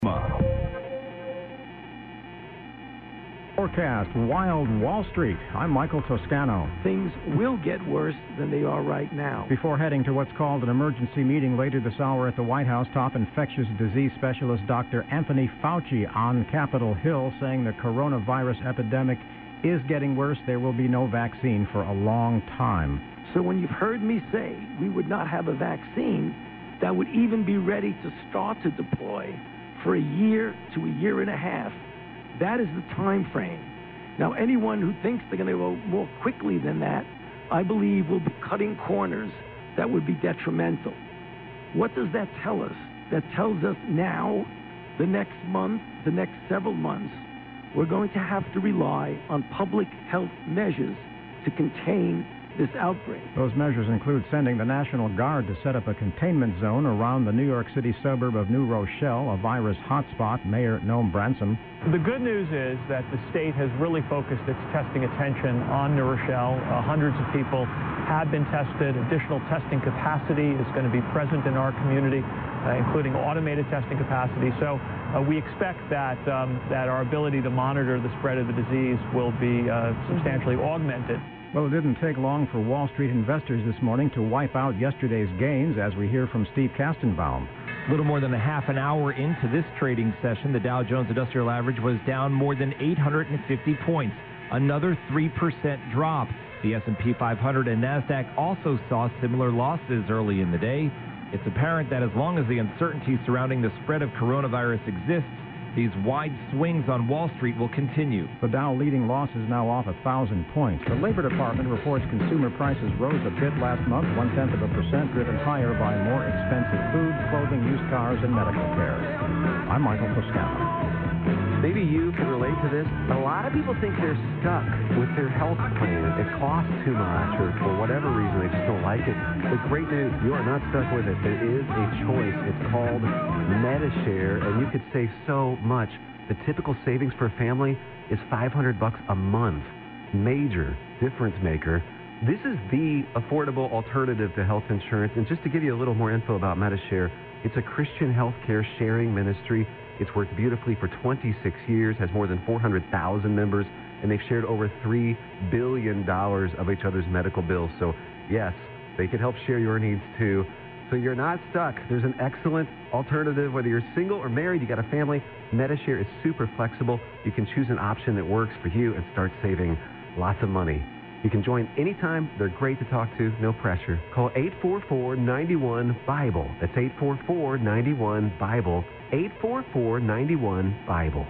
Forecast, Wild Wall Street. I'm Michael Toscano. Things will get worse than they are right now. Before heading to what's called an emergency meeting later this hour at the White House, top infectious disease specialist Dr. Anthony Fauci on Capitol Hill saying the coronavirus epidemic is getting worse. There will be no vaccine for a long time. So when you've heard me say we would not have a vaccine that would even be ready to start to deploy for a year to a year and a half, that is the time frame. Now, anyone who thinks they're going to go more quickly than that, I believe will be cutting corners that would be detrimental. What does that tell us? That tells us now, the next month, the next several months, we're going to have to rely on public health measures to contain this outbreak. Those measures include sending the National Guard to set up a containment zone around the New York City suburb of New Rochelle, a virus hotspot. Mayor Noam Bransom. The good news is that the state has really focused its testing attention on New Rochelle. Hundreds of people have been tested. Additional testing capacity is going to be present in our community, including automated testing capacity. So we expect that our ability to monitor the spread of the disease will be substantially augmented. Well, it didn't take long for Wall Street investors this morning to wipe out yesterday's gains, as we hear from Steve Kastenbaum. A little more than a half an hour into this trading session, the Dow Jones Industrial Average was down more than 850 points, another 3% drop. The S&P 500 and NASDAQ also saw similar losses early in the day. It's apparent that as long as the uncertainty surrounding the spread of coronavirus exists, these wide swings on Wall Street will continue. The Dow leading losses now off 1,000 points. The Labor Department reports consumer prices rose a bit last month, 0.1%, driven higher by more expensive food, clothing, used cars, and medical care. I'm Michael Toscano. Maybe you can relate to this. A lot of people think they're stuck with their health plan. It costs too much, or for whatever reason, they just don't like it. But great news, you are not stuck with it. There is a choice. It's called Medi-Share, and you could save so much. The typical savings for a family is $500 a month. Major difference maker. This is the affordable alternative to health insurance. And just to give you a little more info about Medi-Share, it's a Christian healthcare sharing ministry. It's worked beautifully for 26 years, has more than 400,000 members, and they've shared over $3 billion of each other's medical bills. So, yes, they can help share your needs, too. So you're not stuck. There's an excellent alternative. Whether you're single or married, you got a family, Medi-Share is super flexible. You can choose an option that works for you and start saving lots of money. You can join anytime. They're great to talk to, no pressure. Call 844-91-BIBLE. That's 844-91-BIBLE. 844-91-BIBLE.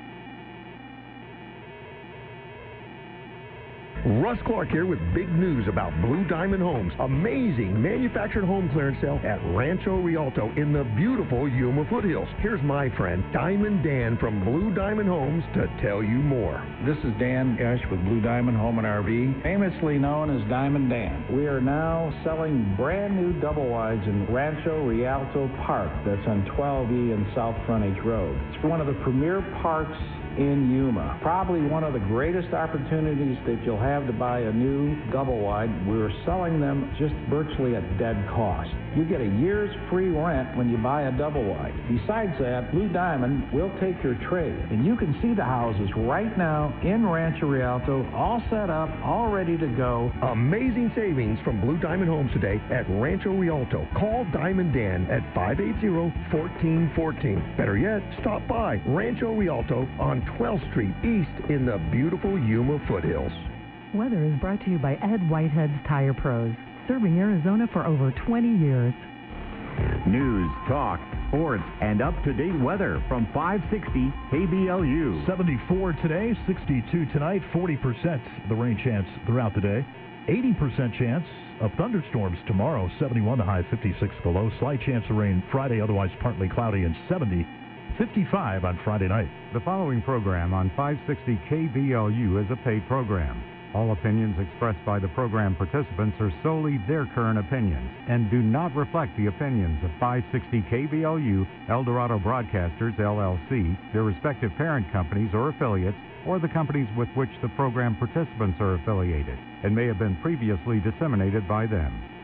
Russ Clark here with big news about Blue Diamond Homes. Amazing manufactured home clearance sale at Rancho Rialto in the beautiful Yuma foothills. Here's my friend Diamond Dan from Blue Diamond Homes to tell you more. This is Dan Esch with Blue Diamond Home and RV, famously known as Diamond Dan. We are now selling brand new double wides in Rancho Rialto Park. That's on 12E and South Frontage Road. It's one of the premier parks in Yuma. Probably one of the greatest opportunities that you'll have to buy a new double wide. We're selling them just virtually at dead cost. You get a year's free rent when you buy a double wide. Besides that, Blue Diamond will take your trade. And you can see the houses right now in Rancho Rialto, all set up, all ready to go. Amazing savings from Blue Diamond Homes today at Rancho Rialto. Call Diamond Dan at 580-1414. Better yet, stop by Rancho Rialto on 12th Street East in the beautiful Yuma foothills. Weather is brought to you by Ed Whitehead's Tire Pros, serving Arizona for over 20 years. News, talk, sports, and up-to-date weather from 560 KBLU. 74 today, 62 tonight, 40% the rain chance throughout the day. 80% chance of thunderstorms tomorrow, 71 the high, 56 the low. Slight chance of rain Friday, otherwise partly cloudy, and 70. 55 on Friday night. The following program on 560 KBLU is a paid program. All opinions expressed by the program participants are solely their current opinions and do not reflect the opinions of 560 KBLU, El Dorado Broadcasters, LLC, their respective parent companies or affiliates, or the companies with which the program participants are affiliated, and may have been previously disseminated by them.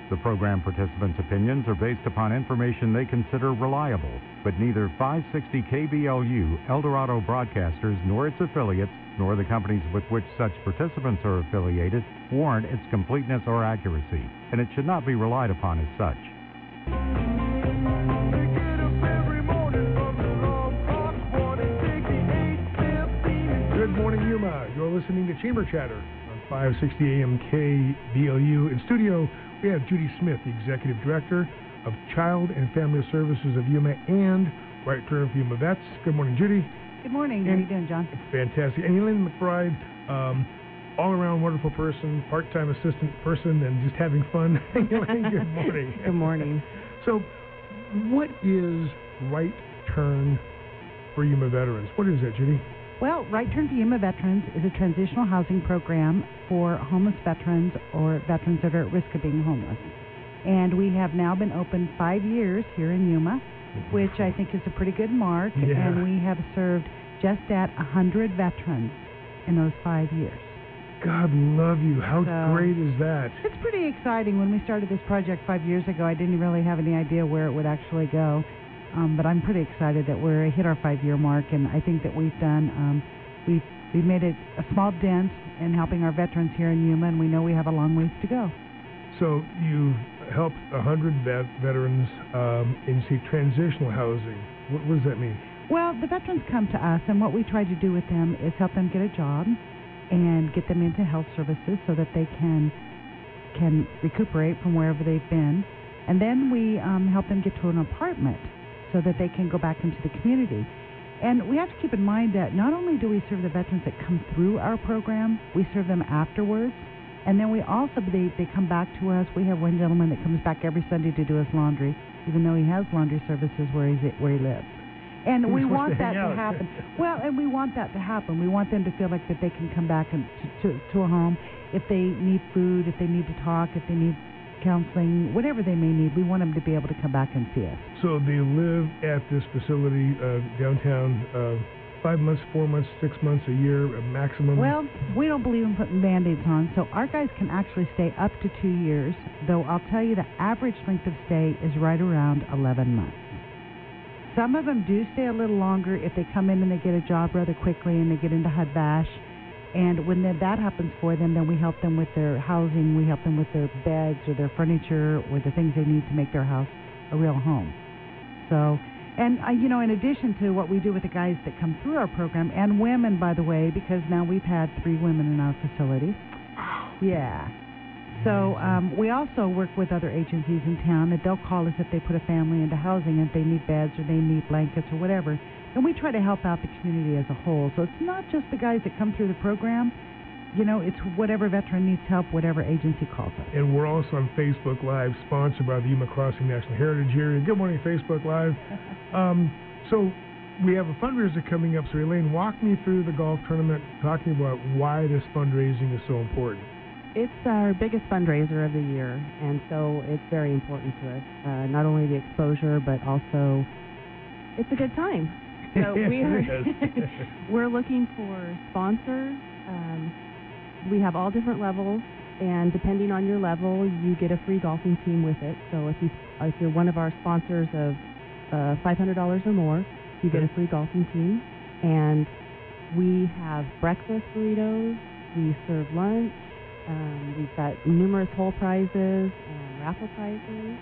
The program participants' opinions are based upon information they consider reliable, but neither 560 KBLU, El Dorado Broadcasters, nor its affiliates, nor the companies with which such participants are affiliated, warrant its completeness or accuracy, and it should not be relied upon as such. Good morning, Yuma. You're listening to Chamber Chatter on 560 AM KBLU. In studio, we have Judy Smith, the Executive Director of Child and Family Services of Yuma and Right Turn for Yuma Vets. Good morning, Judy. Good morning. How are you doing, John? Fantastic. And Elaine McBride, all-around wonderful person, part-time assistant person, and just having fun. Elaine, good morning. Good morning. So, what is Right Turn for Yuma Veterans? What is that, Judy? Well, Right Turn for Yuma Veterans is a transitional housing program for homeless veterans or veterans that are at risk of being homeless. And we have now been open 5 years here in Yuma, which I think is a pretty good mark. Yeah. And we have served just at 100 veterans in those 5 years. God love you. How great is that? It's pretty exciting. When we started this project 5 years ago, I didn't really have any idea where it would actually go. But I'm pretty excited that we're hit our 5-year mark, and I think that we've done, we've made it a small dent in helping our veterans here in Yuma, and we know we have a long ways to go. So you've helped 100 veterans in, say, transitional housing. What does that mean? Well, the veterans come to us, and what we try to do with them is help them get a job and get them into health services so that they can recuperate from wherever they've been. And then we help them get to an apartment so that they can go back into the community. And we have to keep in mind that not only do we serve the veterans that come through our program, we serve them afterwards. And then we also, they come back to us. We have one gentleman that comes back every Sunday to do his laundry, even though he has laundry services where he lives. And we want that to happen. Well, and we want that to happen. We want them to feel like that they can come back to a home. If they need food, if they need to talk, if they need counseling, whatever they may need, we want them to be able to come back and see us. So they live at this facility downtown 5 months, 4 months, 6 months, a year, a maximum? Well, we don't believe in putting Band-Aids on, so our guys can actually stay up to 2 years, though I'll tell you the average length of stay is right around 11 months. Some of them do stay a little longer if they come in and they get a job rather quickly and they get into HUD-VASH. And when that happens for them, then we help them with their housing, we help them with their beds or their furniture or the things they need to make their house a real home. So, and in addition to what we do with the guys that come through our program, and women, by the way, because now we've had 3 women in our facilities. Yeah. So we also work with other agencies in town, and they'll call us if they put a family into housing, if they need beds or they need blankets or whatever. And we try to help out the community as a whole. So it's not just the guys that come through the program. It's whatever veteran needs help, whatever agency calls us. And we're also on Facebook Live, sponsored by the Yuma Crossing National Heritage Area. Good morning, Facebook Live. So we have a fundraiser coming up. So Elaine, walk me through the golf tournament, talking about why this fundraising is so important. It's our biggest fundraiser of the year, and so it's very important to us. Not only the exposure, but also it's a good time. So we're looking for sponsors. We have all different levels, and depending on your level, you get a free golfing team with it. So if you're one of our sponsors of $500 or more, you get a free golfing team. And we have breakfast burritos. We serve lunch. We've got numerous whole prizes and raffle prizes.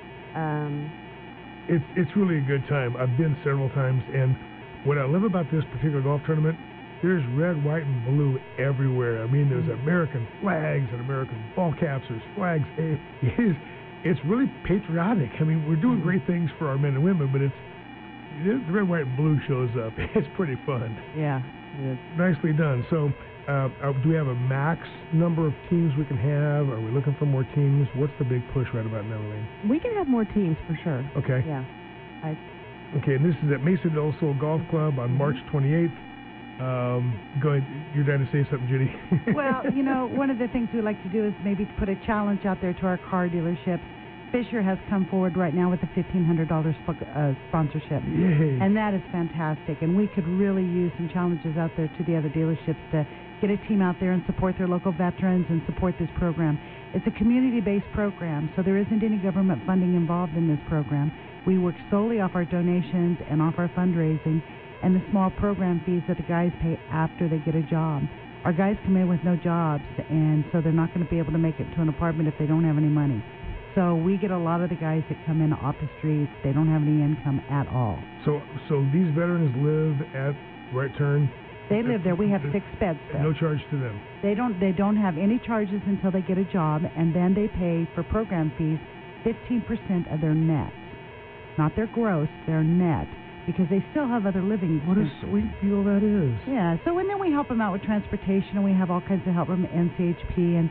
It's really a good time. I've been several times, and what I love about this particular golf tournament, there's red, white, and blue everywhere. I mean, there's American flags and American ball caps. There's flags. It's really patriotic. I mean, we're doing great things for our men and women, but the red, white, and blue shows up. It's pretty fun. Yeah, it is. Nicely done. So, do we have a max number of teams we can have? Are we looking for more teams? What's the big push right about now, Elaine? We can have more teams for sure. Okay. Yeah. Okay, and this is at Mesa del Sol Golf Club on March 28th. Go ahead. You're trying to say something, Judy. Well, one of the things we like to do is maybe put a challenge out there to our car dealerships. Fisher has come forward right now with a $1,500 sponsorship. Yay. And that is fantastic. And we could really use some challenges out there to the other dealerships to get a team out there and support their local veterans and support this program. It's a community-based program, so there isn't any government funding involved in this program. We work solely off our donations and off our fundraising and the small program fees that the guys pay after they get a job. Our guys come in with no jobs, and so they're not going to be able to make it to an apartment if they don't have any money. So we get a lot of the guys that come in off the streets. They don't have any income at all. So these veterans live at Right Turn? They live there. We have 6 beds there. No charge to them? They don't have any charges until they get a job, and then they pay for program fees 15% of their net. Not their gross, their net, because they still have other living expenses. What a sweet deal that is. Yeah, so and then we help them out with transportation, and we have all kinds of help from NCHP and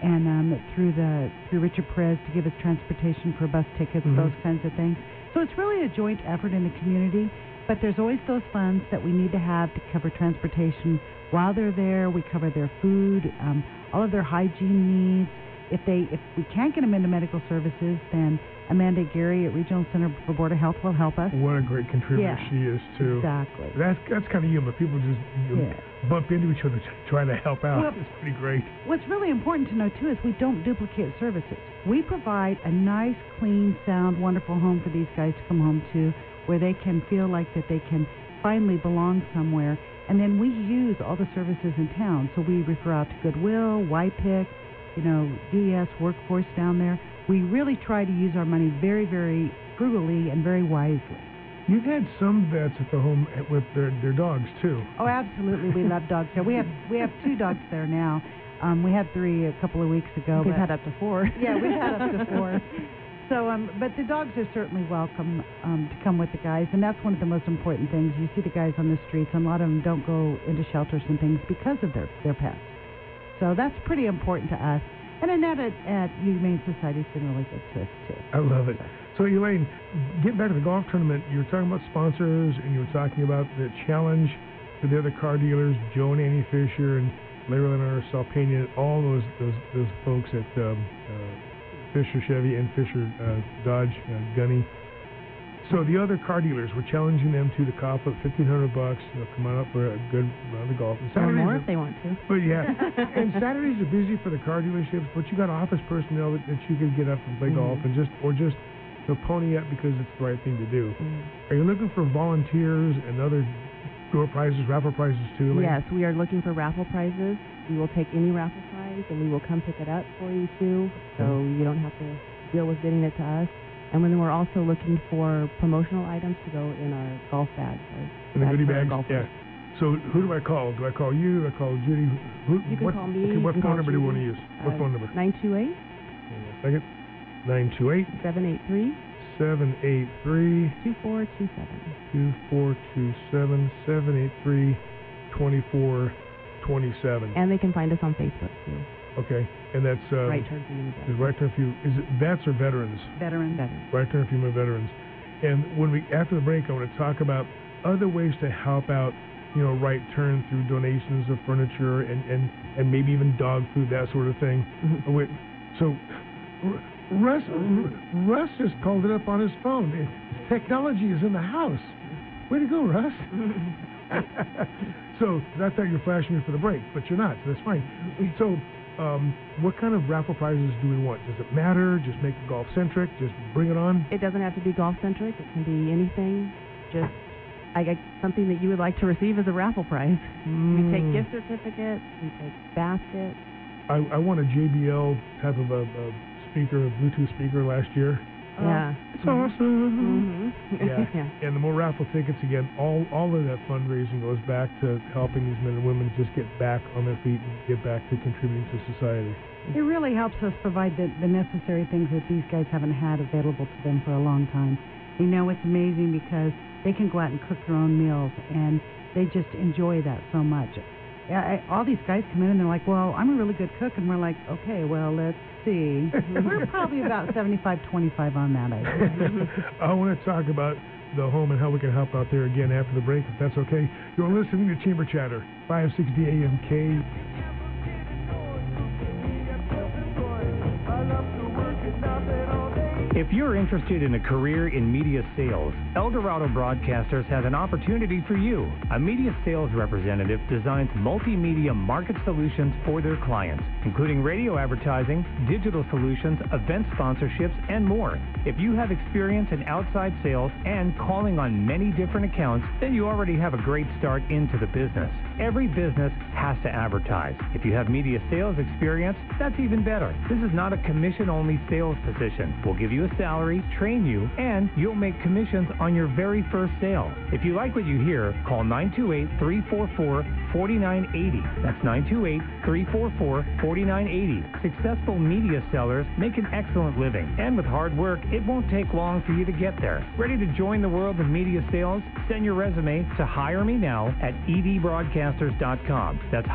through Richard Perez to give us transportation for bus tickets, those kinds of things. So it's really a joint effort in the community, but there's always those funds that we need to have to cover transportation while they're there. We cover their food, all of their hygiene needs. If we can't get them into medical services, then Amanda Gary at Regional Center for Board of Health will help us. What a great contributor she is, too. Exactly. That's kind of human. People just bump into each other trying to help out. It's pretty great. What's really important to know, too, is we don't duplicate services. We provide a nice, clean, sound, wonderful home for these guys to come home to, where they can feel like that they can finally belong somewhere. And then we use all the services in town. So we refer out to Goodwill, YPIC, DES, Workforce down there. We really try to use our money very, very frugally and very wisely. You've had some vets at the home with their dogs, too. Oh, absolutely. We love dogs there. We have 2 dogs there now. We had 3 a couple of weeks ago. We've had up to 4. Yeah, we've had up to 4. So, but the dogs are certainly welcome to come with the guys, and that's one of the most important things. You see the guys on the streets, and a lot of them don't go into shelters and things because of their pets. So that's pretty important to us. And Annette at Humane Society has been really good to us, too. I love it. So, Elaine, getting back to the golf tournament, you were talking about sponsors, and you were talking about the challenge for the other car dealers, Joe and Annie Fisher, and Larry Leonard, Salpena, all those folks at Fisher Chevy and Fisher Dodge, Gunny. So the other car dealers were challenging them to the cop of $1,500. Come on up for a good round of golf. Or more if they want to. But yeah, and Saturdays are busy for the car dealerships. But you got office personnel that you could get up and play golf and just pony up because it's the right thing to do. Are you looking for volunteers and other door prizes, raffle prizes too, Elaine? Yes, we are looking for raffle prizes. We will take any raffle prize and we will come pick it up for you too, so you don't have to deal with getting it to us. And then we're also looking for promotional items to go in our golf bags. In the goodie bags? Yeah. So who do I call? Do I call you? Do I call Judy? You can call me. Okay, what phone number do you want to use? What phone number? 928. Second. 928. 783. 783. 2427. 2427. 783. 2427. And they can find us on Facebook too. Okay, and that's Right Turn for Human Veterans. Right Turn for You. Is it vets or veterans? Veterans. Right Turn for Human Veterans. And when after the break, I want to talk about other ways to help out, Right Turn through donations of furniture and maybe even dog food, that sort of thing. So, Russ just called it up on his phone. Technology is in the house. Way to go, Russ. So, I thought you were flashing me for the break, but you're not, so that's fine. So, what kind of raffle prizes do we want? Does it matter? Just make it golf-centric? Just bring it on? It doesn't have to be golf-centric. It can be anything. Just something that you would like to receive as a raffle prize. We take gift certificates. We take baskets. I won a JBL type of a speaker, a Bluetooth speaker last year. Yeah. It's awesome. Yeah. And the more raffle tickets, again, all of that fundraising goes back to helping these men and women just get back on their feet and get back to contributing to society. It really helps us provide the necessary things that these guys haven't had available to them for a long time. It's amazing because they can go out and cook their own meals, and they just enjoy that so much. All these guys come in and they're like, well, I'm a really good cook. And we're like, okay, well, let's see. We're probably about 75-25 on that, I think. I want to talk about the home and how we can help out there again after the break, if that's okay. You're listening to Chamber Chatter, 560 AM K. If you're interested in a career in media sales, El Dorado Broadcasters has an opportunity for you. A media sales representative designs multimedia market solutions for their clients, including radio advertising, digital solutions, event sponsorships, and more. If you have experience in outside sales and calling on many different accounts, then you already have a great start into the business. Every business has to advertise. If you have media sales experience, that's even better. This is not a commission-only sales position. We'll give you a salary, train you, and you'll make commissions on your very first sale. If you like what you hear, call 928-344-4980. That's 928-344-4980. Successful media sellers make an excellent living, and with hard work, it won't take long for you to get there. Ready to join the world of media sales? Send your resume to hiremenow@edbroadcasters.com. That's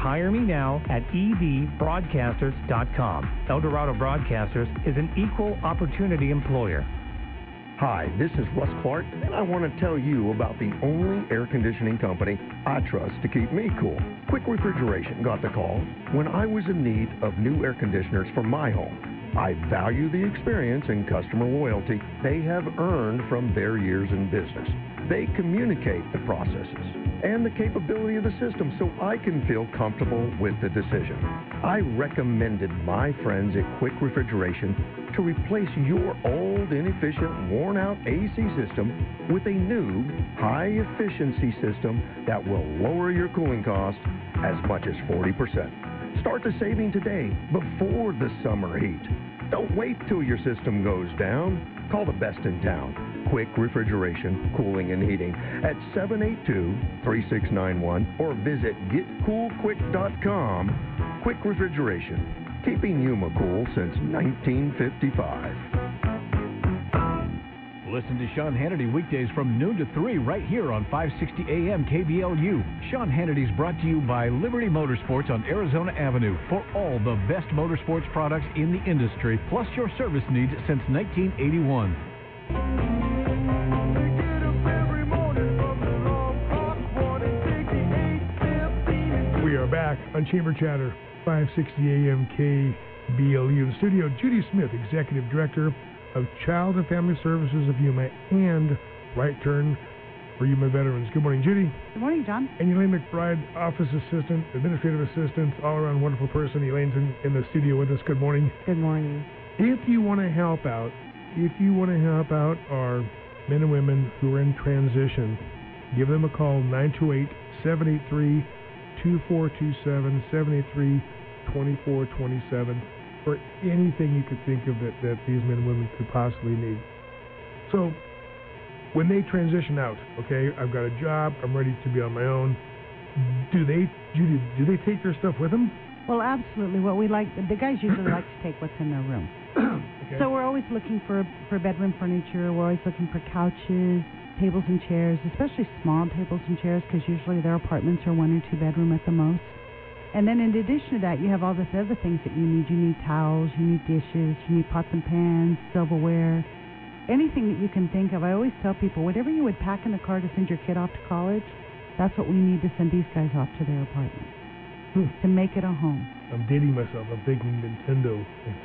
hiremenow@edbroadcasters.com. El Dorado Broadcasters is an equal opportunity employer. Hi, this is Russ Clark, and I want to tell you about the only air conditioning company I trust to keep me cool. Quick Refrigeration got the call when I was in need of new air conditioners for my home. I value the experience and customer loyalty they have earned from their years in business. They communicate the processes and the capability of the system so I can feel comfortable with the decision. I recommended my friends at Quick Refrigeration to replace your old, inefficient, worn-out AC system with a new, high-efficiency system that will lower your cooling costs as much as 40%. Start the saving today before the summer heat. Don't wait till your system goes down. Call the best in town, Quick Refrigeration, Cooling and Heating, at 782-3691 or visit getcoolquick.com. Quick Refrigeration, keeping Yuma cool since 1955. Listen to Sean Hannity weekdays from noon to 3 right here on 560 AM KBLU. Sean Hannity's brought to you by Liberty Motorsports on Arizona Avenue for all the best motorsports products in the industry, plus your service needs since 1981. We are back on Chamber Chatter, 560 AM KBLU. In the studio, Judy Smith, Executive Director of Child and Family Services of Yuma and Right Turn for Yuma Veterans. Good morning, Judy. Good morning, John. And Elaine McBride, Office Assistant, Administrative Assistant, all-around wonderful person. Elaine's in the studio with us. Good morning. Good morning. If you want to help out our men and women who are in transition, give them a call, 928-783-2427, 783-2427. For anything you could think of that these men and women could possibly need. So, when they transition out, okay, I've got a job, I'm ready to be on my own, do they take their stuff with them? Well, absolutely. What we like, the guys usually like to take what's in their room. Okay. So we're always looking for bedroom furniture, we're always looking for couches, tables and chairs, especially small tables and chairs, because usually their apartments are 1 or 2 bedroom at the most. And then in addition to that, you have all these other things that you need. You need towels, you need dishes, you need pots and pans, silverware, anything that you can think of. I always tell people, whatever you would pack in the car to send your kid off to college, that's what we need to send these guys off to their apartments, to make it a home. I'm dating myself. I'm thinking Nintendo.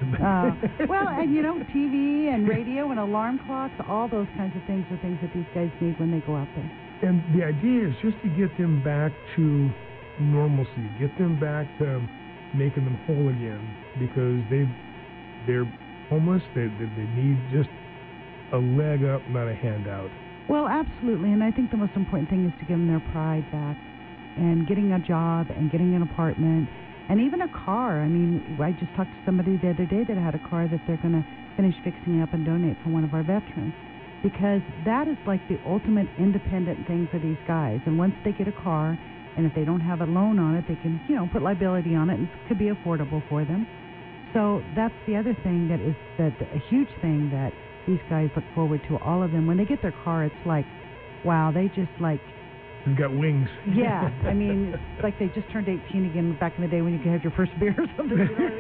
Well, and TV and radio and alarm clocks, all those kinds of things are things that these guys need when they go out there. And the idea is just to get them back to normalcy, get them back to making them whole again, because they're homeless. They need just a leg up, not a handout. Well, absolutely, and I think the most important thing is to give them their pride back, and getting a job and getting an apartment and even a car. I mean, I just talked to somebody the other day that had a car that they're going to finish fixing up and donate for one of our veterans, because that is like the ultimate independent thing for these guys. And once they get a car, and if they don't have a loan on it, they can, put liability on it, and it could be affordable for them. So that's the other thing that is a huge thing that these guys look forward to. All of them, when they get their car, it's like, wow, they just like... They've got wings. Yeah, I mean, it's like they just turned 18 again back in the day when you could have your first beer or something.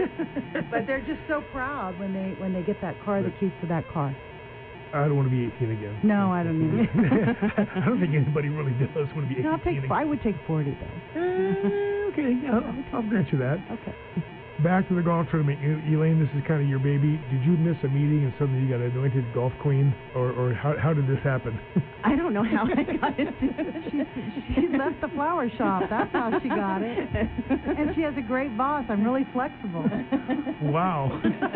But they're just so proud when they get that car, the keys to that car. I don't want to be 18 again. No, I don't either. I don't think anybody really does want to be 18 again. I would take 40, though. Okay, I'll grant you that. Okay. back to the golf tournament. Elaine, this is kind of your baby. Did you miss a meeting and suddenly you got anointed golf queen, or how did this happen? I don't know how I got it. She left the flower shop. That's how she got it. And she has a great boss. I'm really flexible. Wow.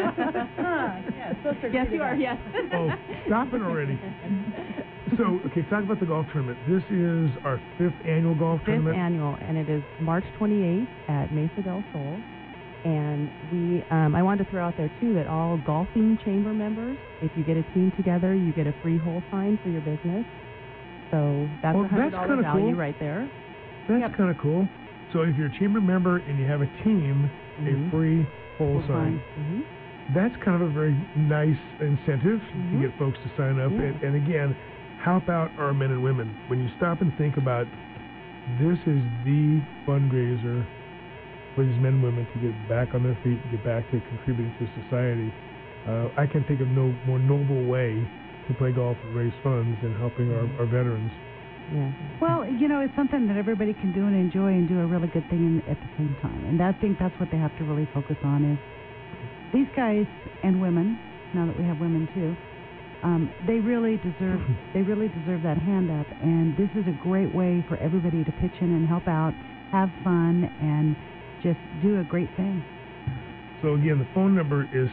Yes, you are. Yes. Oh, stop it already. So, okay, talk about the golf tournament. This is our 5th annual golf tournament. 5th annual, and it is March 28th at Mesa del Sol. And we, I wanted to throw out there, too, that all golfing chamber members, if you get a team together, you get a free hole sign for your business. So that's a $100 value cool. right there. That's kind of cool. So if you're a chamber member and you have a team, a free hole sign. That's kind of a very nice incentive to get folks to sign up. And again, help out our men and women. When you stop and think about this is the fundraiser for these men and women to get back on their feet and get back to contributing to society. I can think of no more noble way to play golf and raise funds than helping our veterans. Yeah. Well, it's something that everybody can do and enjoy and do a really good thing at the same time. And I think that's what they have to really focus on is these guys and women, now that we have women too, they really deserve that hand up. And this is a great way for everybody to pitch in and help out, have fun, and just do a great thing. So again, the phone number is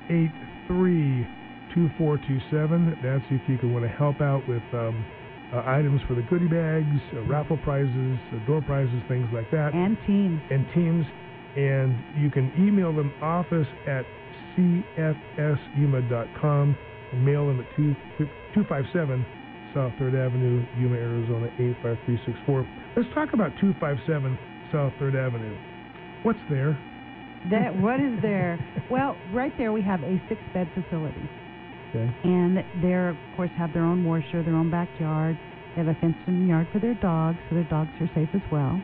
783-2427. That's if you want to help out with items for the goodie bags, raffle prizes, door prizes, things like that. And teams. And you can email them office@cfsyuma.com and mail them at 257 South 3rd Avenue, Yuma, Arizona 85364. Let's talk about 257 South 3rd Avenue. What's there? What is there? Well, right there we have a 6-bed facility. Okay. And they, of course, have their own washer, their own backyard. They have a fenced-in yard for their dogs, so their dogs are safe as well.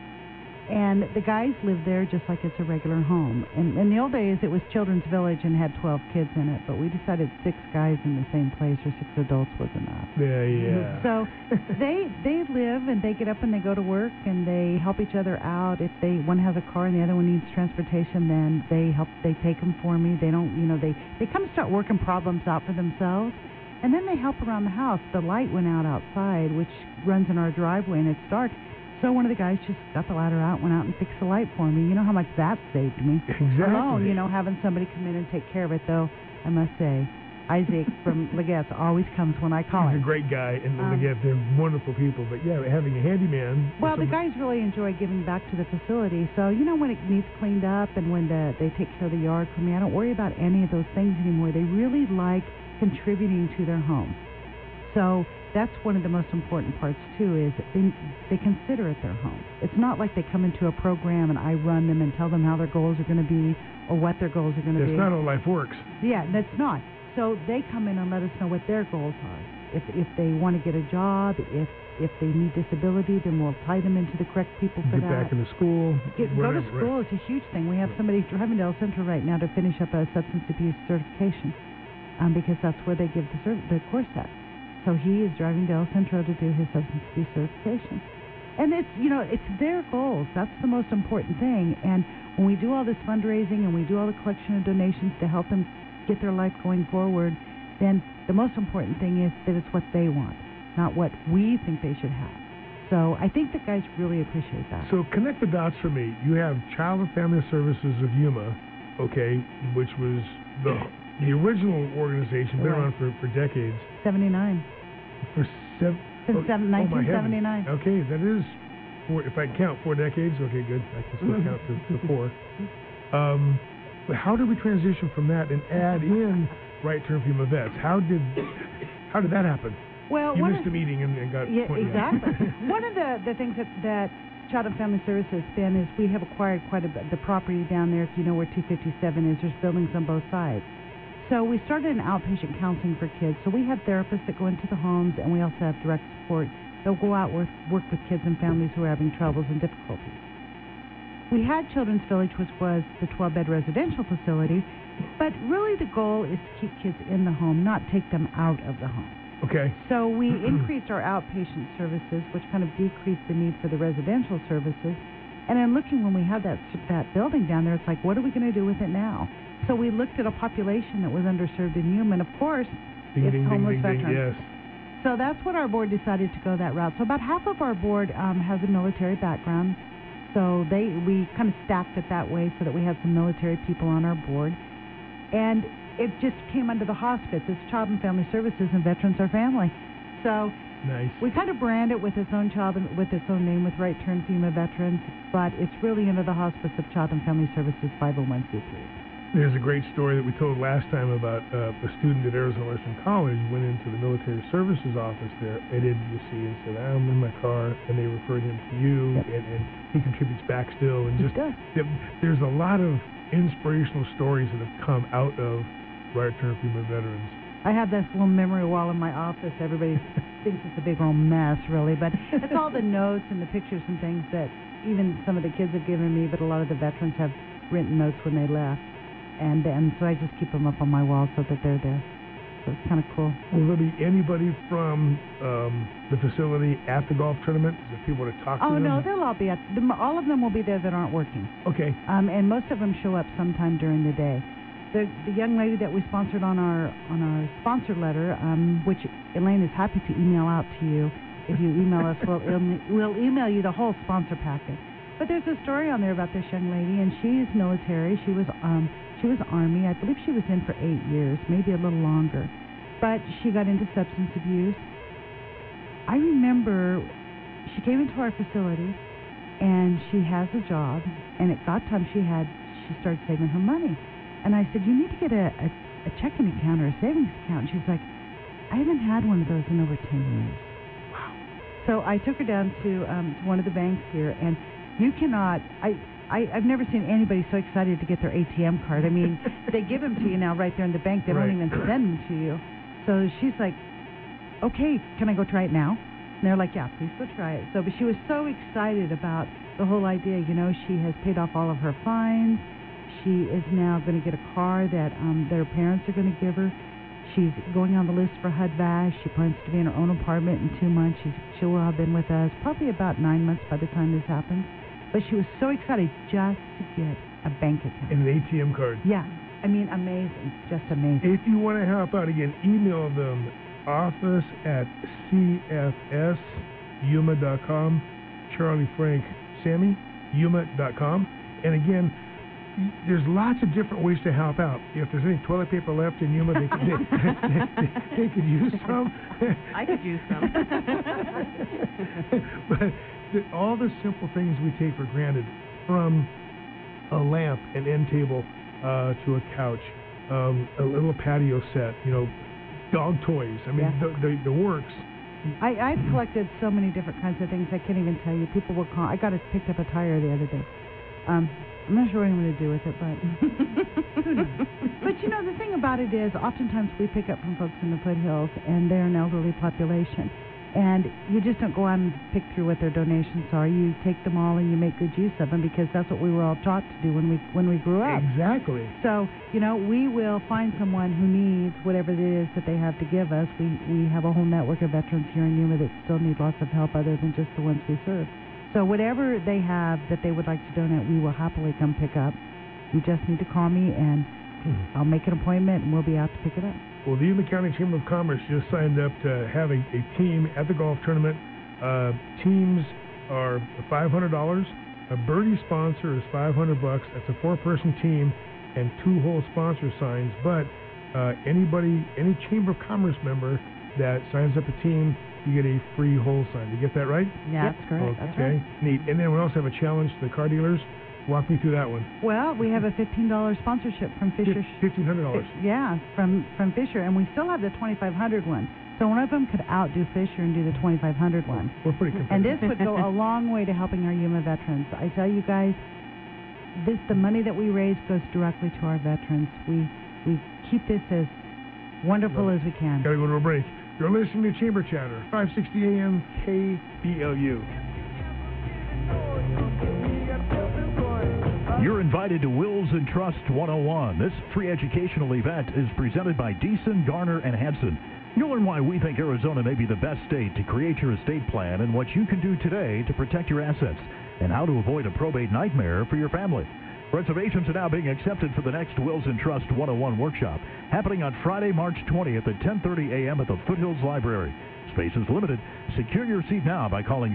And the guys live there just like it's a regular home. And in the old days, it was Children's Village and had 12 kids in it, but we decided 6 guys in the same place or 6 adults was enough. Yeah. So they live and they get up and they go to work and they help each other out. If one has a car and the other one needs transportation, then they take them for me. They don't, they come and start working problems out for themselves. And then they help around the house. The light went out outside, which runs in our driveway, and it's dark. So one of the guys just got the ladder out, went out and fixed the light for me. You know how much that saved me? Exactly. Alone, having somebody come in and take care of it, though, I must say, Isaac from Leggett always comes when I call him. He's a great guy, and Leggett, they're wonderful people. But, yeah, having a handyman. Well, the guys really enjoy giving back to the facility. So, when it needs cleaned up and when they take care of the yard for me, I don't worry about any of those things anymore. They really like contributing to their home. So that's one of the most important parts, too, is they consider it their home. It's not like they come into a program and I run them and tell them how their goals are going to be or what their goals are going to be. It's not how life works. Yeah, that's not. So they come in and let us know what their goals are. If they want to get a job, if they need disability, then we'll tie them into the correct people for that. Get back into school. Go to school. It's a huge thing. We have somebody driving to El Centro right now to finish up a substance abuse certification because that's where they give the course at. So he is driving to El Centro to do his substance abuse certification. And it's their goals. That's the most important thing. And when we do all this fundraising and we do all the collection of donations to help them get their life going forward, then the most important thing is that it's what they want, not what we think they should have. So I think the guys really appreciate that. So connect the dots for me. You have Child and Family Services of Yuma, which was the original organization, been around for decades. 79. Since 1979. Okay, that is, if I count 4 decades, okay, good. I can still count to 4. But how did we transition from that and add in Right Turn for Yuma Vets? How did that happen? Well, you missed a meeting and got exactly. One of the things that Child and Family Services has been is we have acquired quite a bit the property down there. If you know where 257 is, there's buildings on both sides. So we started an outpatient counseling for kids. So we have therapists that go into the homes, and we also have direct support. They'll go out work with kids and families who are having troubles and difficulties. We had Children's Village, which was the 12-bed residential facility, but really the goal is to keep kids in the home, not take them out of the home. Okay. So we increased our outpatient services, which kind of decreased the need for the residential services. And then looking when we had that building down there, it's like, what are we going to do with it now? So we looked at a population that was underserved in Yuma, and of course, it's homeless veterans. Yes. So that's what our board decided to go that route. So about half of our board has a military background. So we kind of stacked it that way so that we have some military people on our board. And it just came under the hospice. It's Child and Family Services, and Veterans Are Family. So nice. We kind of brand it with its own with its own name, with Right Turn FEMA Veterans, but it's really under the hospice of Child and Family Services 501c3. There's a great story that we told last time about a student at Arizona Western College went into the military services office there at NWC and said, I'm in my car, and they referred him to you, and he contributes back still. And just there's a lot of inspirational stories that have come out of Right Turn FEMA Veterans. I have this little memory wall in my office. Everybody thinks it's a big old mess, really, but it's all the notes and the pictures and things that even some of the kids have given me, but a lot of the veterans have written notes when they left. And so I just keep them up on my wall so that they're there. So it's kind of cool. Will there be anybody from the facility at the golf tournament? Is there people to talk to them? Oh, no, they'll all be all of them will be there that aren't working. Okay. And most of them show up sometime during the day. The young lady that we sponsored on our sponsor letter, which Elaine is happy to email out to you. If you email us, we'll email you the whole sponsor packet. But there's a story on there about this young lady, and she is military. She was Army. I believe she was in for 8 years, maybe a little longer. But she got into substance abuse. I remember she came into our facility, and she has a job, and it got time she started saving her money. And I said, you need to get a checking account or a savings account. And she's like, I haven't had one of those in over 10 years. Wow. So I took her down to one of the banks here, and you cannot... I've never seen anybody so excited to get their ATM card. I mean, they give them to you now right there in the bank. They don't even send them to you. So she's like, okay, can I go try it now? And they're like, yeah, please go try it. So, but she was so excited about the whole idea. You know, she has paid off all of her fines. She is now going to get a car that their parents are going to give her. She's going on the list for HUD-VASH. She plans to be in her own apartment in 2 months. She will have been with us probably about 9 months by the time this happens. But she was so excited just to get a bank account. And an ATM card. Yeah. I mean, amazing. Just amazing. If you want to help out, again, email them office@cfsyuma.com. Charlie, Frank, Sammy, yuma.com. And again, there's lots of different ways to help out. If there's any toilet paper left in Yuma, they could use some. I could use some. But all the simple things we take for granted, from a lamp, an end table, to a couch, a little patio set, dog toys. I mean, the works. I've collected so many different kinds of things I can't even tell you. People will call. I picked up a tire the other day. I'm not sure what I'm going to do with it, but who knows? But the thing about it is, oftentimes we pick up from folks in the foothills, and they're an elderly population. And you just don't go out and pick through what their donations are. You take them all and you make good use of them, because that's what we were all taught to do when we grew up. Exactly. So, we will find someone who needs whatever it is that they have to give us. We have a whole network of veterans here in Yuma that still need lots of help other than just the ones we serve. So whatever they have that they would like to donate, we will happily come pick up. You just need to call me, and I'll make an appointment, and we'll be out to pick it up. Well, the Yuma County Chamber of Commerce just signed up to have a team at the golf tournament. Teams are $500. A birdie sponsor is $500. That's a 4-person team and 2 whole sponsor signs. But any Chamber of Commerce member that signs up a team, you get a free hole sign. Did you get that right? Yeah, that's correct. Okay, that's right. Neat. And then we also have a challenge to the car dealers. Walk me through that one. Well, we have a $15 sponsorship from Fisher. $1,500. Yeah, from Fisher, and we still have the $2,500 one. So one of them could outdo Fisher and do the $2,500 one. We're pretty competitive. And this would go a long way to helping our Yuma veterans. I tell you guys, the money that we raise goes directly to our veterans. We keep this as wonderful as we can. Got to go to a break. You're listening to Chamber Chatter, 560 AM KBLU. You're invited to Wills and Trust 101. This free educational event is presented by Deason, Garner, and Hanson. You'll learn why we think Arizona may be the best state to create your estate plan and what you can do today to protect your assets. and how to avoid a probate nightmare for your family. Reservations are now being accepted for the next Wills and Trust 101 workshop, happening on Friday, March 20th at 10:30 a.m. at the Foothills Library. Space is limited. Secure your seat now by calling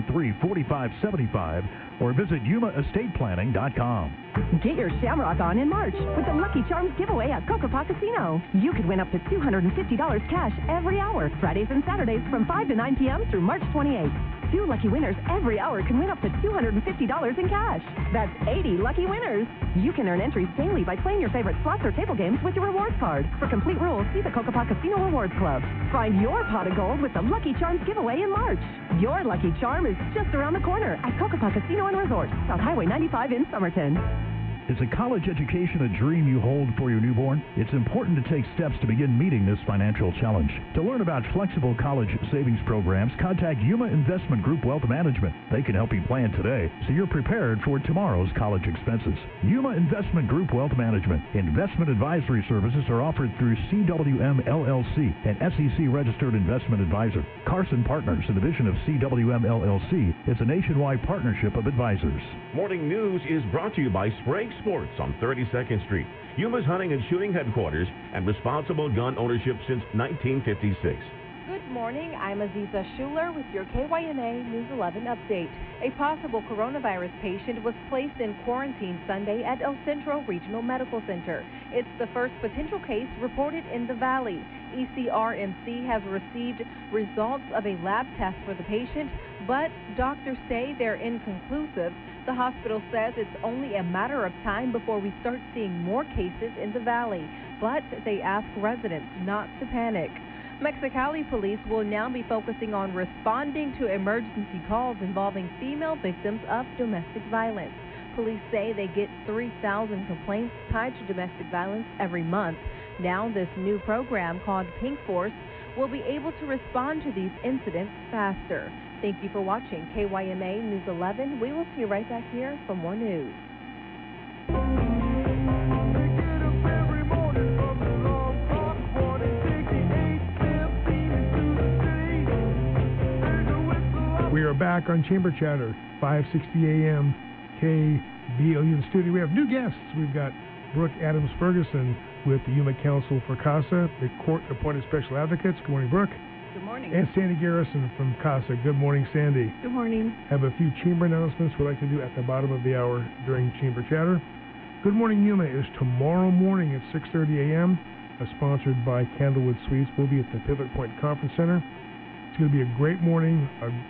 783-4575 or visit yumaestateplanning.com. Get your Shamrock on in March with the Lucky Charms giveaway at Kokopah Casino. You could win up to $250 cash every hour, Fridays and Saturdays from 5 to 9 p.m. through March 28th. 2 lucky winners every hour can win up to $250 in cash. That's 80 lucky winners. You can earn entries daily by playing your favorite slots or table games with your rewards card. For complete rules, see the Kokopah Casino Rewards Club. Find your pot of gold with the Lucky Charms giveaway in March. Your lucky charm is just around the corner at Kokopah Casino and Resort, South Highway 95 in Somerton. Is a college education a dream you hold for your newborn? It's important to take steps to begin meeting this financial challenge. To learn about flexible college savings programs, contact Yuma Investment Group Wealth Management. They can help you plan today so you're prepared for tomorrow's college expenses. Yuma Investment Group Wealth Management. Investment advisory services are offered through CWM LLC, an SEC-registered investment advisor. Carson Partners, a division of CWM LLC, is a nationwide partnership of advisors. Morning News is brought to you by Sprague Sports on 32nd Street, Yuma's hunting and shooting headquarters and responsible gun ownership since 1956. Good morning, I'm Aziza Schuler with your KYNA News 11 update. A possible coronavirus patient was placed in quarantine Sunday at El Centro Regional Medical Center. It's the first potential case reported in the Valley. ECRMC has received results of a lab test for the patient, but doctors say they're inconclusive. The hospital says it's only a matter of time before we start seeing more cases in the Valley, but they ask residents not to panic. Mexicali police will now be focusing on responding to emergency calls involving female victims of domestic violence. Police say they get 3,000 complaints tied to domestic violence every month. Now this new program called Pink Force will be able to respond to these incidents faster. Thank you for watching KYMA News 11. We will see you right back here for more news. We are back on Chamber Chatter, 560 AM, KBLU studio. We have new guests. We've got Brooke Adams-Ferguson with the Yuma Council for CASA, the court-appointed special advocates. Good morning, Brooke. Good morning. And Sandy Garrison from CASA. Good morning, Sandy. Good morning. Have a few chamber announcements we'd like to do at the bottom of the hour during Chamber Chatter. Good Morning Yuma is tomorrow morning at 6:30 a.m., sponsored by Candlewood Suites. We'll be at the Pivot Point Conference Center. It's going to be a great morning,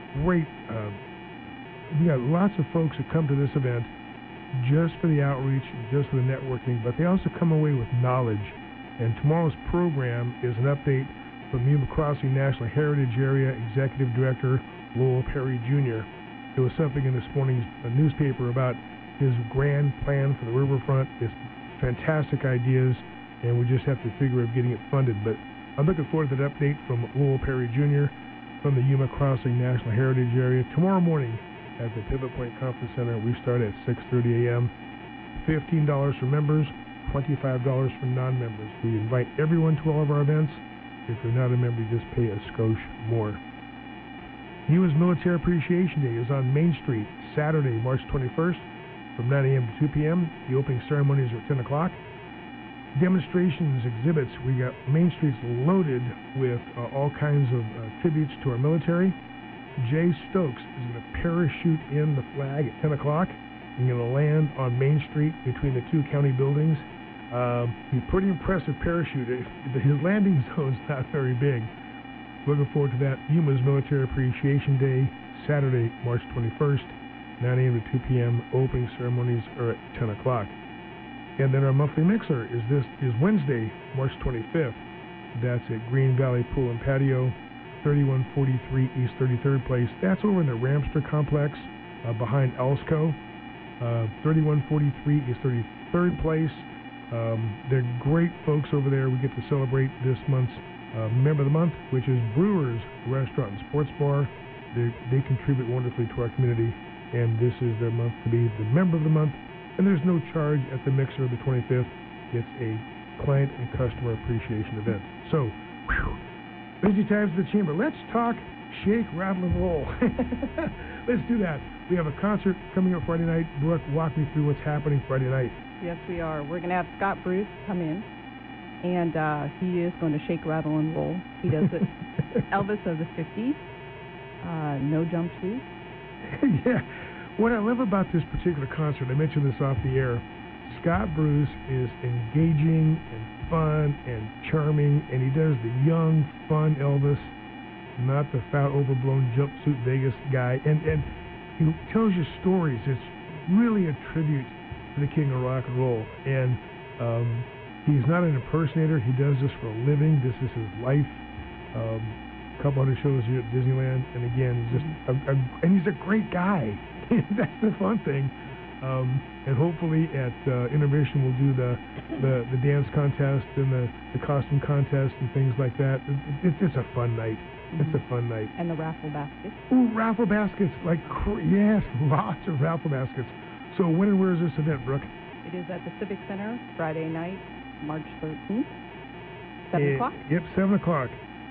we got lots of folks who come to this event just for the outreach, just for the networking, but they also come away with knowledge. And tomorrow's program is an update from Yuma Crossing National Heritage Area Executive Director Lowell Perry Jr. There was something in this morning's newspaper about his grand plan for the riverfront. It's fantastic ideas, and we just have to figure out getting it funded. But I'm looking forward to that update from Lowell Perry Jr. from the Yuma Crossing National Heritage Area tomorrow morning at the Pivot Point Conference Center. We start at 6:30 a.m. $15 for members, $25 for non-members. We invite everyone to all of our events. If you're not a member, you just pay a skosh more. Yuma's Military Appreciation Day is on Main Street, Saturday, March 21st, from 9 a.m. to 2 p.m. The opening ceremonies are at 10 o'clock. Demonstrations, exhibits. We got Main Street's loaded with all kinds of tributes to our military. Jay Stokes is going to parachute in the flag at 10 o'clock. He's going to land on Main Street between the two county buildings. He's a pretty impressive parachute. His landing zone's not very big. Looking forward to that. Yuma's Military Appreciation Day, Saturday, March 21st, 9 a.m. to 2 p.m. Opening ceremonies are at 10 o'clock. And then our monthly mixer is Wednesday, March 25th. That's at Green Valley Pool and Patio, 3143 East 33rd Place. That's over in the Ramster Complex behind Elsco. 3143 East 33rd Place. They're great folks over there. We get to celebrate this month's Member of the Month, which is Brewers Restaurant and Sports Bar. They contribute wonderfully to our community, and this is their month to be the Member of the Month. And there's no charge at the mixer of the 25th. It's a client and customer appreciation event. So, busy times at the Chamber. Let's talk shake, rattle, and roll. Let's do that. We have a concert coming up Friday night. Brooke, walk me through what's happening Friday night. Yes, we are. We're going to have Scott Bruce come in, and he is going to shake, rattle, and roll. He does it Elvis of the 50s, no jump shoes. Yeah. What I love about this particular concert, I mentioned this off the air, Scott Bruce is engaging and fun and charming, and he does the young, fun Elvis, not the fat, overblown jumpsuit Vegas guy, and he tells you stories. It's really a tribute to the king of rock and roll, and he's not an impersonator. He does this for a living. This is his life. A couple hundred shows here at Disneyland, and again, he's just and he's a great guy. That's the fun thing. And hopefully at intermission we'll do the dance contest and the costume contest and things like that. It's a fun night. It's a fun night. And the raffle baskets. Ooh, raffle baskets. Yes, lots of raffle baskets. So when and where is this event, Brooke? It is at the Civic Center, Friday night, March 13th, 7 o'clock. Yep, 7 o'clock.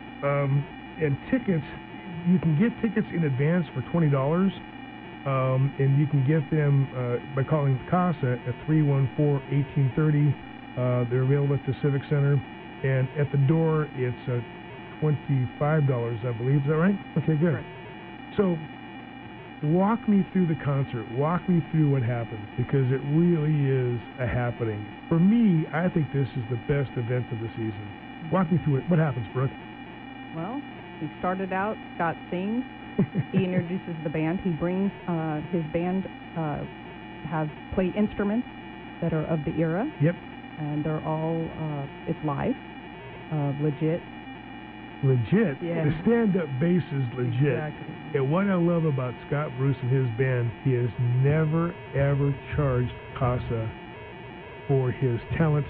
And tickets, you can get tickets in advance for $20. And you can get them by calling CASA at 314-1830. They're available at the Civic Center. And at the door, it's $25, I believe. Is that right? Okay, good. Correct. So walk me through the concert. Walk me through what happens, because it really is a happening. For me, I think this is the best event of the season. Walk me through it. What happens, Brooke? Well, we started out, Scott sings. He introduces the band. He brings his band play instruments that are of the era. Yep. And they're all it's live, legit. Legit. Yeah. The stand-up bass is legit. Exactly. And what I love about Scott Bruce and his band, he has never ever charged CASA for his talent.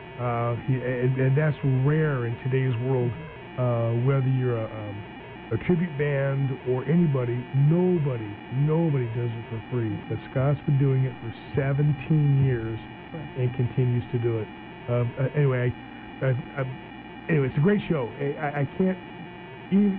And that's rare in today's world. Whether you're a tribute band or anybody, nobody does it for free. But Scott's been doing it for 17 years and continues to do it. Anyway, it's a great show. I can't even.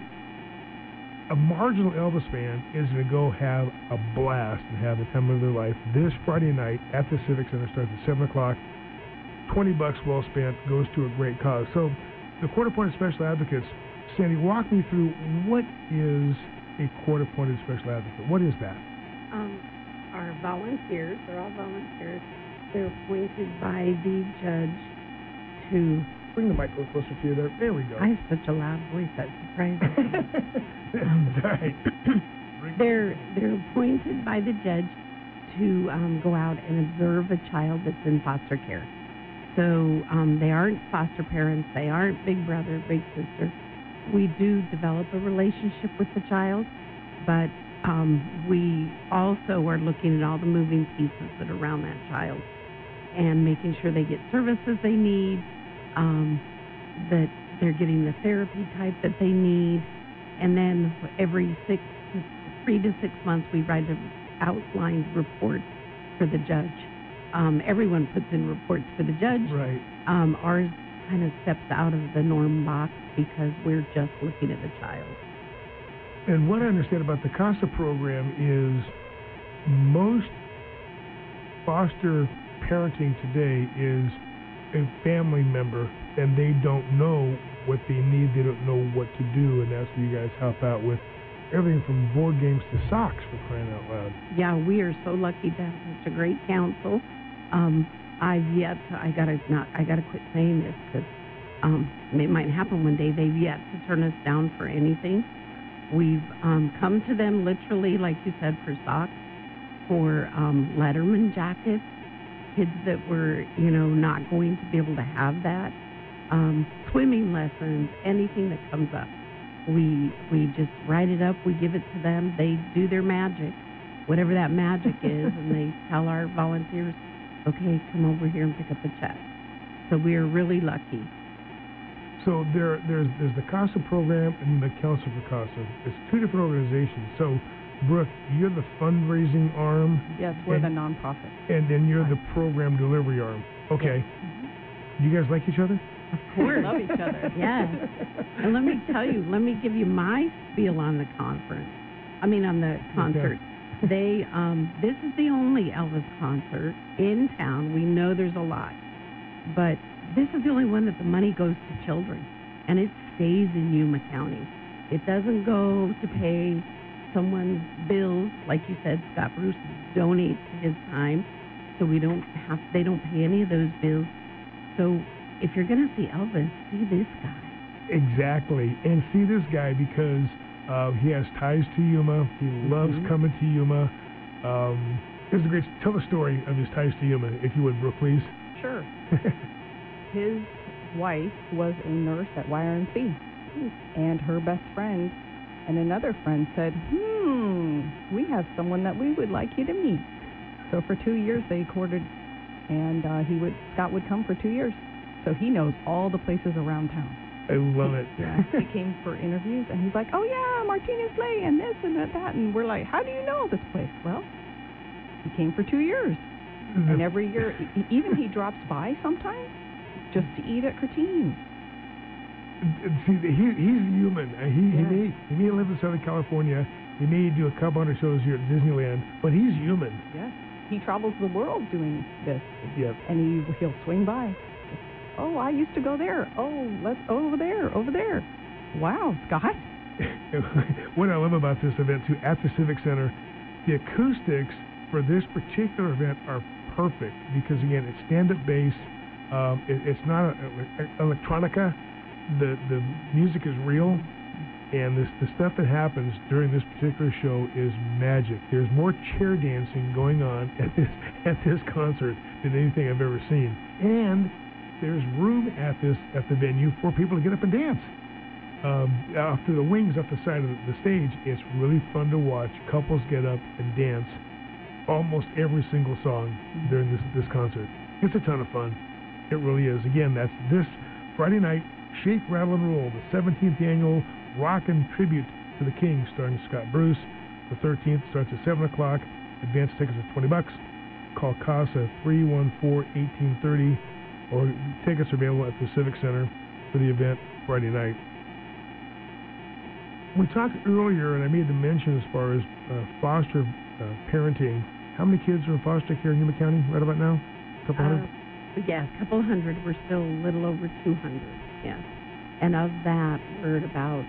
A marginal Elvis fan is going to go have a blast and have the time of their life this Friday night at the Civic Center. Starts at 7 o'clock. $20 well spent, goes to a great cause. So the Court-Appointed Special Advocates, Sandy, walk me through what is a court-appointed special advocate. What is that? Our volunteers, they're all volunteers. They're appointed by the judge to... Bring the mic a little closer to you there. There we go. I have such a loud voice, that surprises me. Right. They're appointed by the judge to go out and observe a child that's in foster care. So they aren't foster parents. They aren't big brother, big sister. We do develop a relationship with the child, but we also are looking at all the moving pieces that are around that child and making sure they get services they need, that they're getting the therapy type that they need. And then every 3 to 6 months, we write an outlined report for the judge. Everyone puts in reports for the judge. Right. Ours kind of steps out of the norm box because we're just looking at the child. And what I understand about the CASA program is most foster parenting today is a family member, and they don't know what they need. They don't know what to do, and that's where you guys help out with everything from board games to socks, for crying out loud. Yeah, we are so lucky to have such a great council. I gotta quit saying this because it might happen one day. They've yet to turn us down for anything. We've come to them literally, like you said, for socks, for Letterman jackets, kids that were, not going to be able to have that, swimming lessons, anything that comes up. We just write it up, we give it to them, they do their magic, whatever that magic is, and they tell our volunteers, okay, come over here and pick up a check. So we are really lucky. So there's the CASA program and the Council for CASA. It's two different organizations. So, Brooke, you're the fundraising arm. Yes, we're the nonprofit. And then you're the program delivery arm. Okay. Yes. Mm-hmm. Do you guys like each other? Of course. Love each other. Yes. And let me tell you, let me give you my spiel on the conference. On the concert. They, this is the only Elvis concert in town. We know there's a lot, but this is the only one that the money goes to children, and it stays in Yuma County. It doesn't go to pay someone's bills, like you said. Scott Bruce donates his time, so they don't pay any of those bills. So if you're going to see Elvis, see this guy. Exactly, and see this guy because he has ties to Yuma. He loves coming to Yuma. Here's the great. Tell the story of his ties to Yuma, if you would, Brooke, please. Sure. His wife was a nurse at YRMC, and her best friend and another friend said, we have someone that we would like you to meet. So for 2 years they courted, and Scott would come for 2 years. So he knows all the places around town. I love it. Yeah, he came for interviews, and he's like, oh yeah, Martinez Lay and this and that, and we're like, how do you know this place? Well, he came for 2 years, and every year, even he drops by sometimes just to eat at Curtine. See, he's human. He may live in Southern California. He may do a couple hundred shows here at Disneyland, but he's human. Yes, he travels the world doing this. Yep. And he'll swing by. Oh, I used to go there. Oh, let's over there. Wow, Scott. What I love about this event, too, at the Civic Center, the acoustics for this particular event are perfect because, again, it's stand-up bass. It's not electronica. The music is real, and the stuff that happens during this particular show is magic. There's more chair dancing going on at this concert than anything I've ever seen, and there's room at the venue for people to get up and dance. Off to the wings, off the side of the stage, it's really fun to watch. Couples get up and dance almost every single song during this concert. It's a ton of fun. It really is. Again, that's this Friday night, Shake, Rattle, and Roll, the 17th annual Rockin' Tribute to the King, starring Scott Bruce. The 13th starts at 7 o'clock. Advance tickets are $20. Call CASA 314-1830, or tickets are available at the Civic Center for the event Friday night. We talked earlier, and I made the mention as far as foster parenting. How many kids are in foster care in Yuma County right about now? A couple hundred? Yeah, a couple hundred. We're still a little over 200, yes. And of that, we're at about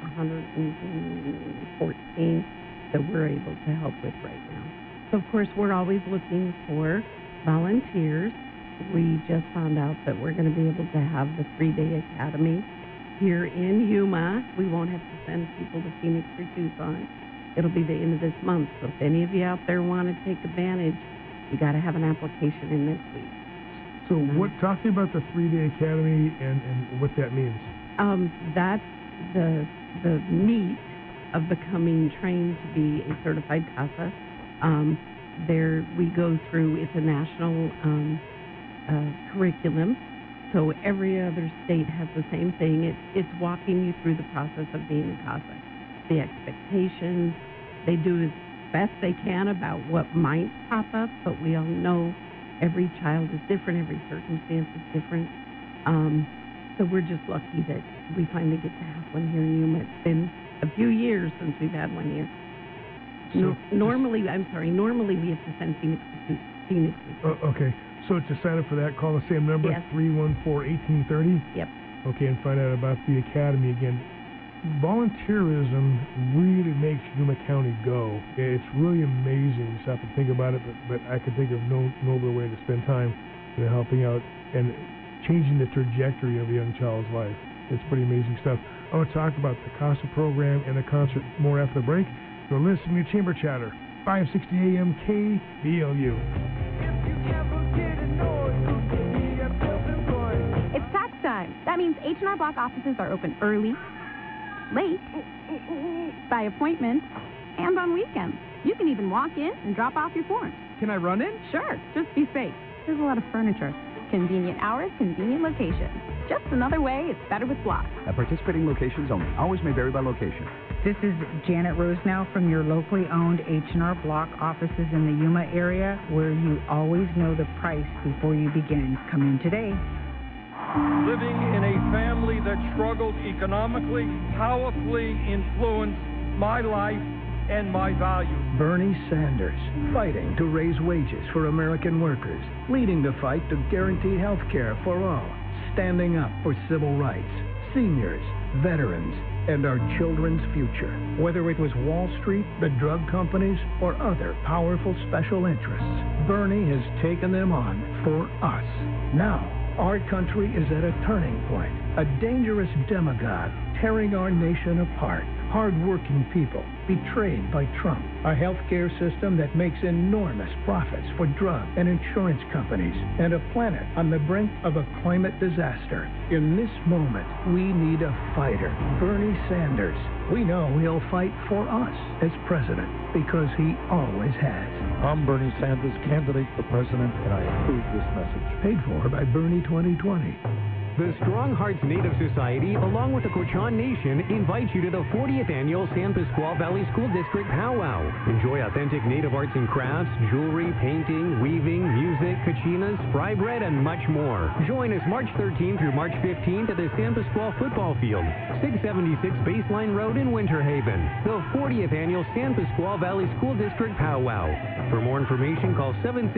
114 that we're able to help with right now. So, of course, we're always looking for volunteers. We just found out that we're going to be able to have the 3-day academy here in Yuma. We won't have to send people to Phoenix or Tucson. It'll be the end of this month. So if any of you out there want to take advantage, you got to have an application in this week. So talk to me about the 3-day academy and what that means. That's the meat of becoming trained to be a certified CASA. There we go through, it's a national curriculum. So every other state has the same thing. It's walking you through the process of being a CASA. The expectations, they do as best they can about what might pop up, but we all know every child is different, every circumstance is different. So we're just lucky that we finally get to have one here in Yuma. It's been a few years since we've had one here. Normally we have to send Phoenix to Phoenix. Okay. So to sign up for that, call the same number, yes. 314-1830? Yep. Okay, and find out about the academy again. Volunteerism really makes Yuma County go. It's really amazing. You stop and think about it, but I could think of no nobler way to spend time helping out and changing the trajectory of a young child's life. It's pretty amazing stuff. I want to talk about the CASA program and the concert more after the break. You're listening to Chamber Chatter, 560 AM KBLU. It's tax time. That means H&R Block offices are open early, late, by appointment, and on weekends. You can even walk in and drop off your forms. Can I run in? Sure, just be safe. There's a lot of furniture. Convenient hours, convenient locations. Just another way it's better with Block. At participating locations only. Hours may vary by location. This is Janet Rosenow from your locally owned H&R Block offices in the Yuma area, where you always know the price before you begin. Come in today. living in a family that struggled economically, powerfully influenced my life and my values. Bernie Sanders, fighting to raise wages for American workers, leading the fight to guarantee health care for all, standing up for civil rights, seniors, veterans, and our children's future. Whether it was Wall Street, the drug companies, or other powerful special interests, Bernie has taken them on for us. Now, our country is at a turning point. A dangerous demagogue tearing our nation apart. Hard-working people betrayed by Trump. A healthcare system that makes enormous profits for drug and insurance companies. And a planet on the brink of a climate disaster. In this moment, we need a fighter. Bernie Sanders. We know he'll fight for us as president because he always has. I'm Bernie Sanders, candidate for president, and I approve this message. Paid for by Bernie 2020. The Strong Hearts Native Society, along with the Quechan Nation, invites you to the 40th Annual San Pasqual Valley School District Powwow. Enjoy authentic Native arts and crafts, jewelry, painting, weaving, music, kachinas, fry bread, and much more. Join us March 13th through March 15th at the San Pasqual Football Field, 676 Baseline Road in Winter Haven. The 40th Annual San Pasqual Valley School District Powwow. For more information, call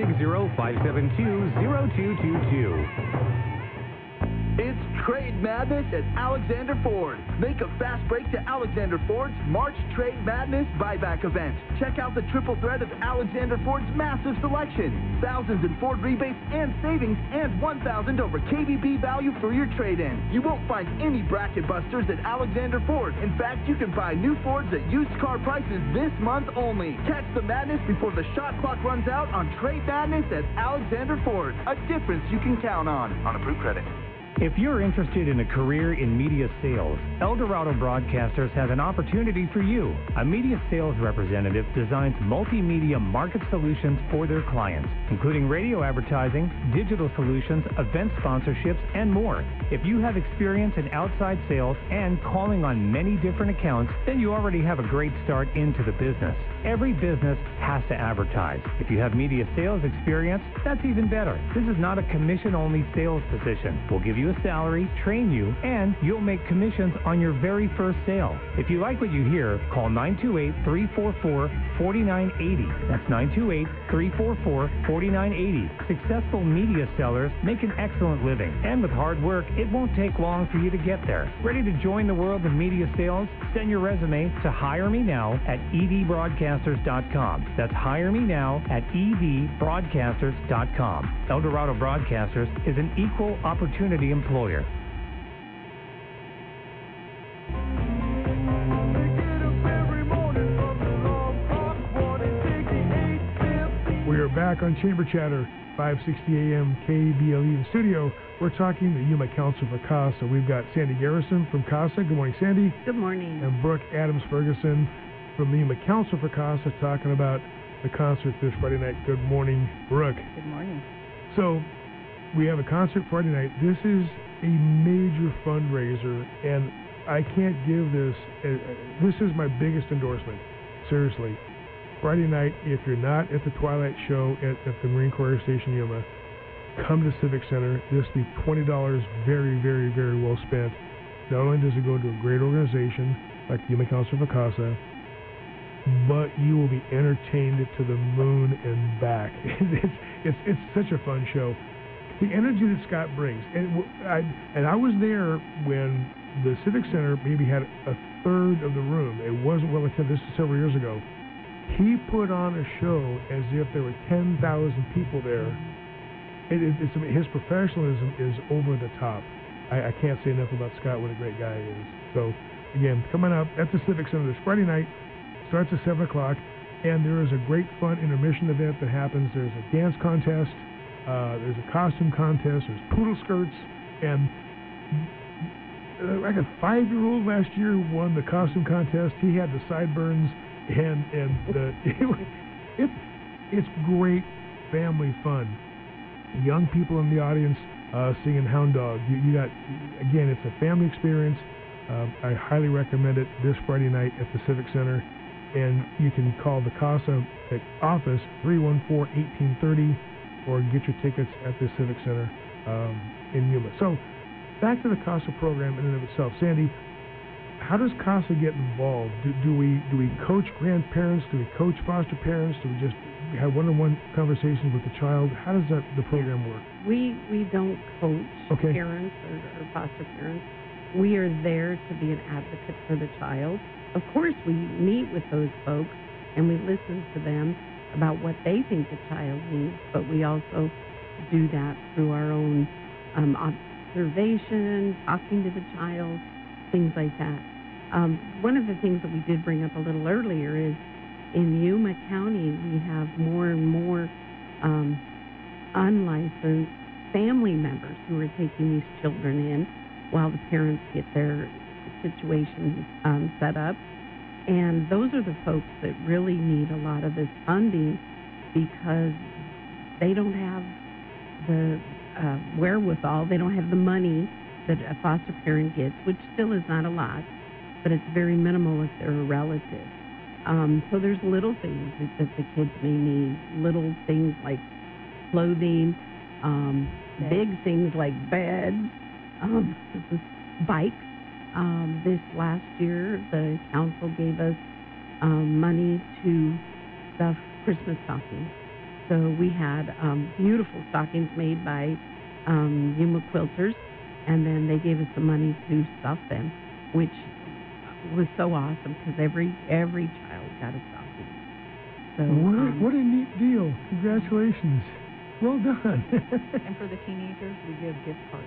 760-572-0222. It's Trade Madness at Alexander Ford. Make a fast break to Alexander Ford's March Trade Madness buyback event. Check out the triple threat of Alexander Ford's massive selection. Thousands in Ford rebates and savings and $1,000 over KBB value for your trade-in. You won't find any bracket busters at Alexander Ford. In fact, you can buy new Fords at used car prices this month only. Catch the madness before the shot clock runs out on Trade Madness at Alexander Ford. A difference you can count on approved credit. If you're interested in a career in media sales, El Dorado Broadcasters has an opportunity for you. A media sales representative designs multimedia market solutions for their clients, including radio advertising, digital solutions, event sponsorships, and more. If you have experience in outside sales and calling on many different accounts, then you already have a great start into the business. Every business has to advertise. If you have media sales experience, that's even better. This is not a commission-only sales position. We'll give you a salary, train you, and you'll make commissions on your very first sale. If you like what you hear, call 928-344-4980. That's 928-344-4980. Successful media sellers make an excellent living, and with hard work, it won't take long for you to get there. Ready to join the world of media sales? Send your resume to Hire Me Now at edbroadcasters.com. That's Hire Me Now at edbroadcasters.com. El Dorado Broadcasters is an equal opportunity employer. We are back on Chamber Chatter, 560 AM KBLE in studio. We're talking the Yuma Council for CASA. We've got Sandy Garrison from CASA. Good morning, Sandy. Good morning. And Brooke Adams-Ferguson from the Yuma Council for CASA talking about the concert this Friday night. Good morning, Brooke. Good morning. So, we have a concert Friday night. This is a major fundraiser, and I can't give this. This is my biggest endorsement. Seriously. Friday night, if you're not at the Twilight Show at the Marine Corps Air Station Yuma, come to Civic Center. This will be $20 very, very, very well spent. Not only does it go to a great organization like the Yuma Council for CASA, but you will be entertained to the moon and back. It's such a fun show. The energy that Scott brings, and I was there when the Civic Center maybe had a third of the room. It wasn't well attended. This is several years ago. He put on a show as if there were 10,000 people there. His professionalism is over the top. I can't say enough about Scott, what a great guy he is. So, again, coming up at the Civic Center this Friday night, starts at 7 o'clock, and there is a great fun intermission event that happens. There's a dance contest, there's a costume contest, there's poodle skirts, and like a 5-year-old last year who won the costume contest. He had the sideburns, and it's great family fun. Young people in the audience singing Hound Dog. You got, again, it's a family experience. I highly recommend it this Friday night at the Civic Center. And you can call the CASA office, 314-1830, or get your tickets at the Civic Center in Yuma. So back to the CASA program in and of itself. Sandy, how does CASA get involved? Do we coach grandparents? Do we coach foster parents? Do we just have one-on-one conversations with the child? How does the program work? We don't coach parents or foster parents. We are there to be an advocate for the child. Of course, we meet with those folks and we listen to them about what they think the child needs, but we also do that through our own observation, talking to the child, things like that. One of the things that we did bring up a little earlier is in Yuma County, we have more and more unlicensed family members who are taking these children in while the parents get their situation set up. And those are the folks that really need a lot of this funding because they don't have the wherewithal, they don't have the money that a foster parent gets, which still is not a lot, but it's very minimal if they're a relative. So there's little things that the kids may need, little things like clothing, big things like beds, bikes. This last year, the council gave us money to stuff Christmas stockings. So we had beautiful stockings made by Yuma Quilters, and then they gave us the money to stuff them, which was so awesome because every child got a stocking. So what a neat deal! Congratulations, well done. And for the teenagers, we give gift cards.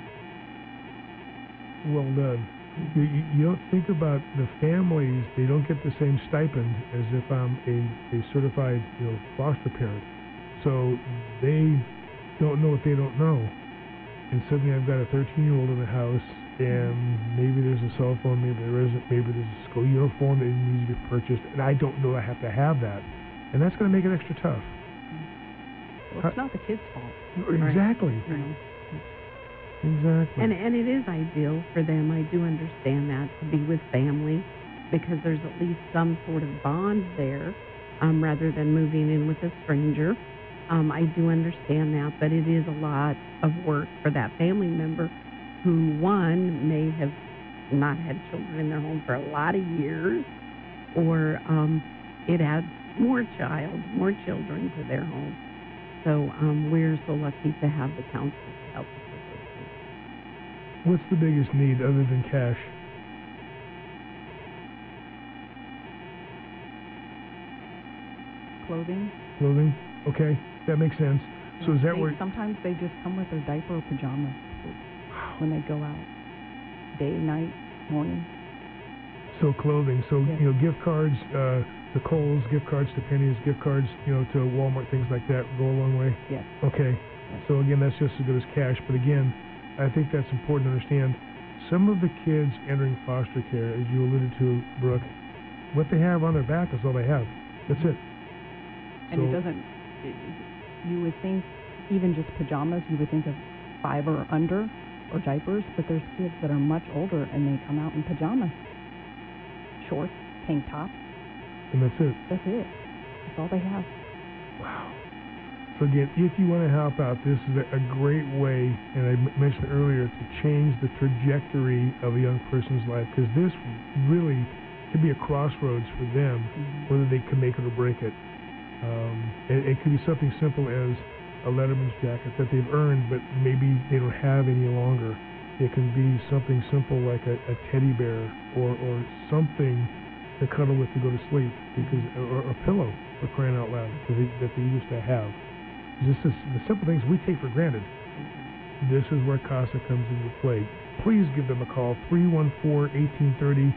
Well done. You don't think about the families; they don't get the same stipend as if I'm a certified foster parent. So they don't know what they don't know. And suddenly I've got a 13-year-old in the house, and maybe there's a cell phone, maybe there isn't, maybe there's a school uniform that needs to be purchased, and I don't know I have to have that. And that's going to make it extra tough. Well, it's not the kid's fault. Exactly. Right? Exactly. And it is ideal for them. I do understand that, to be with family, because there's at least some sort of bond there, rather than moving in with a stranger. I do understand that, but it is a lot of work for that family member who, one, may have not had children in their home for a lot of years, or it adds more children to their home. So we're so lucky to have the council to help us with those things. What's the biggest need other than cash? Clothing. Clothing? Okay, that makes sense. So is that where... Sometimes they just come with their diaper or pajamas when they go out. Day, night, morning. So clothing. So, gift cards, the Kohl's, gift cards to Penny's, gift cards, to Walmart, things like that go a long way? Yes. Okay. Yes. So again, that's just as good as cash. But again, I think that's important to understand. Some of the kids entering foster care, as you alluded to, Brooke, what they have on their back is all they have. That's it. And it doesn't... You would think, even just pajamas, you would think of 5 or under, or diapers, but there's kids that are much older and they come out in pajamas. Shorts, tank tops. And that's it. That's it. That's all they have. Wow. So again, if you want to help out, this is a great way, and I mentioned earlier, to change the trajectory of a young person's life, because this really could be a crossroads for them, whether they can make it or break it. It could be something simple as a Letterman's jacket that they've earned, but maybe they don't have any longer. It can be something simple like a teddy bear or something to cuddle with to go to sleep, or a pillow, for crying out loud, that they used to have. This is the simple things we take for granted. This is where CASA comes into play. Please give them a call, 314-1830,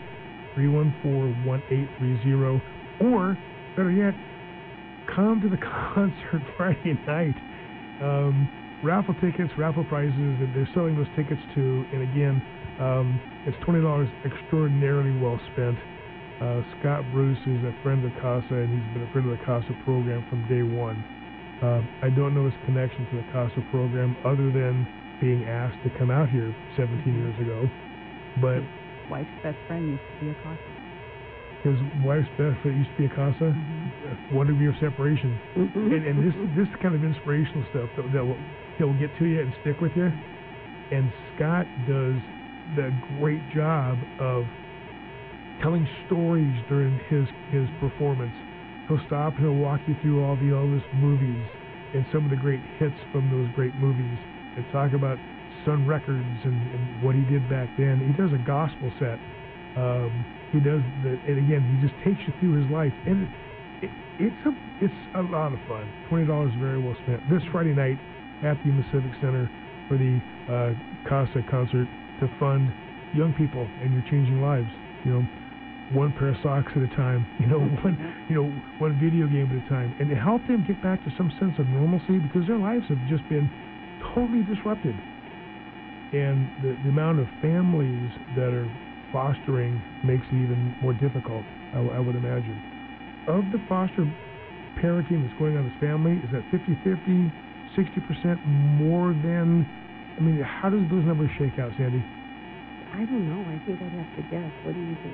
314-1830, or better yet, come to the concert Friday night. Raffle tickets, raffle prizes, and they're selling those tickets too. And again, it's $20 extraordinarily well spent. Scott Bruce is a friend of CASA, and he's been a friend of the CASA program from day one. I don't know his connection to the CASA program other than being asked to come out here 17 years ago. But his wife's best friend used to be a CASA. His wife's best friend used to be a CASA. 1 degree of separation. And this kind of inspirational stuff that will get to you and stick with you. And Scott does the great job of telling stories during his performance. He'll stop and he'll walk you through all the Elvis movies and some of the great hits from those great movies and talk about Sun Records and what he did back then. He does a gospel set. He does and again, he just takes you through his life, and it's a lot of fun. $20 very well spent. This Friday night at the Yuma Civic Center for the Casa concert to fund young people, and you're changing lives. One pair of socks at a time. One video game at a time, and to help them get back to some sense of normalcy because their lives have just been totally disrupted. And the amount of families that are fostering makes it even more difficult, I would imagine. Of the foster parenting that's going on in this family, is that 50-50, 60% more than, how does those numbers shake out, Sandy? I don't know. I think I'd have to guess. What do you think?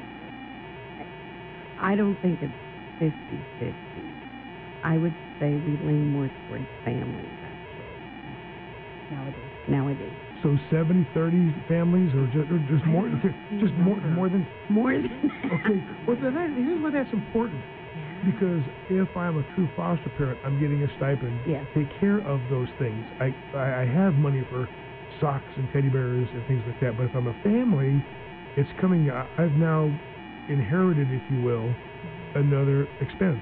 I don't think it's 50-50. I would say we lean more towards families, actually. Nowadays. So 70-30 families, or just more, more than. Okay. Well, then here's why that's important. Because if I'm a true foster parent, I'm getting a stipend. Yes. Take care of those things. I have money for socks and teddy bears and things like that. But if I'm a family, it's coming. I've now inherited, if you will, another expense.